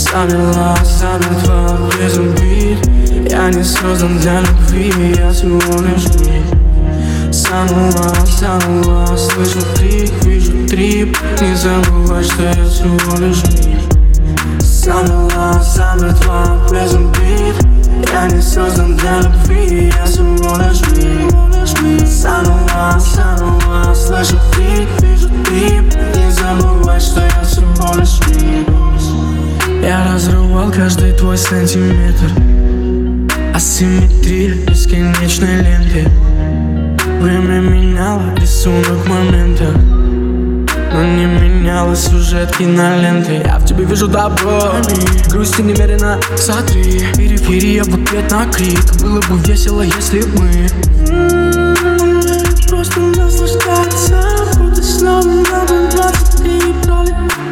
Замерла безумбит. Я не создан для любви, я всего лишь миг. Занула, слышу крик, вижу трип. Не забывай, что я всего лишь миг. Замерла безумбит. Я не создан для любви, я всего лишь миг. Занула, слышу крик, вижу трип. Не забывай, что я всего лишь миг. Я разрывал каждый твой сантиметр. Асимметрия бесконечной ленты. Время меняло рисунок момента, но не меняло сюжет киноленты. Я в тебе вижу добро, грусти немерено. Смотри, периферия в ответ на крик. Было бы весело, если бы мы просто наслаждаться, будто снова на 23 пролет.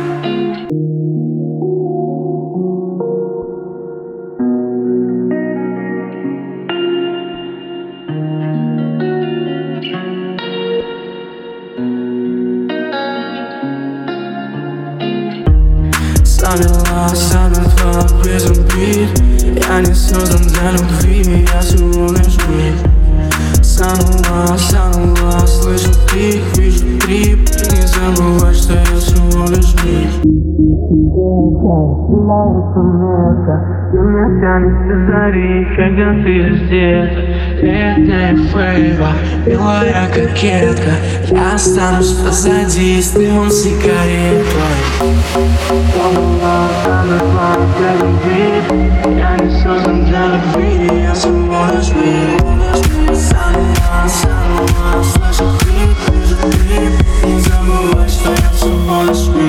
Замерла безумбит. Я не создан для любви, я всего лишь миг. Занула, слышу крик, вижу трип. Не забывай, что я всего лишь миг. И меня тянет до зари, когда ты здесь. Летняя фейва, милая кокетка. Я останусь позади с дымом сигаретой. Я не создан для любви, я всего лишь миг. Занула, слышу крик, вижу трип. Не забывай, что я всего лишь миг.